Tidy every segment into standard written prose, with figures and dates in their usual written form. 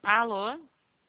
Alô?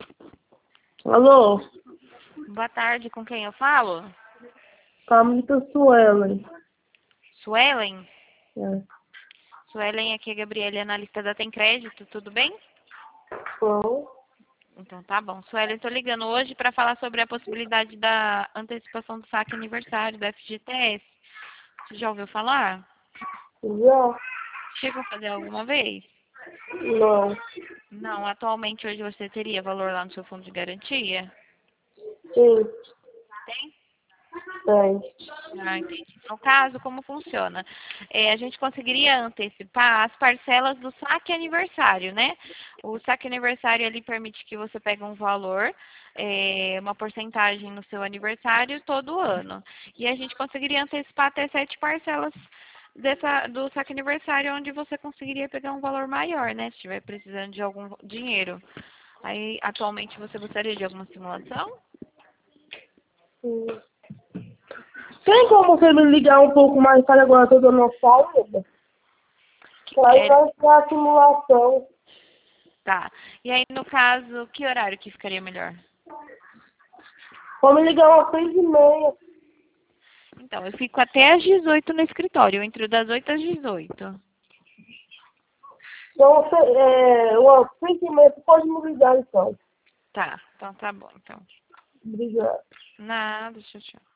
Alô? Boa tarde, com quem eu falo? Camila Suelen. Suelen? É. Suelen, aqui é a Gabriela, analista da Tem Crédito, tudo bem? Bom. Então tá bom. Suelen, estou ligando hoje para falar sobre a possibilidade da antecipação do saque aniversário da FGTS. Você já ouviu falar? Já? Chegou a fazer alguma vez? Não. Não, atualmente hoje você teria valor lá no seu fundo de garantia? Sim. Tem? Tem. Ah, entendi. No caso, como funciona? A gente conseguiria antecipar as parcelas do saque aniversário, né? O saque aniversário ele permite que você pegue um valor, uma porcentagem no seu aniversário todo ano. E a gente conseguiria antecipar até 7 parcelas do saque aniversário, onde você conseguiria pegar um valor maior, né? Se estiver precisando de algum dinheiro. Aí, atualmente, você gostaria de alguma simulação? Sim. Tem como você me ligar um pouco mais tarde agora? Eu tô dando uma saída. Aí É, vai ser a simulação. tá. E aí, no caso, que horário que ficaria melhor? Vou me ligar umas 6h30. Então, eu fico até às 18 no escritório, entre das 8 às 18. Então, umas 6h30. Você pode me ligar então. Tá, então tá bom. Então, Obrigado. nada, tchau, tchau.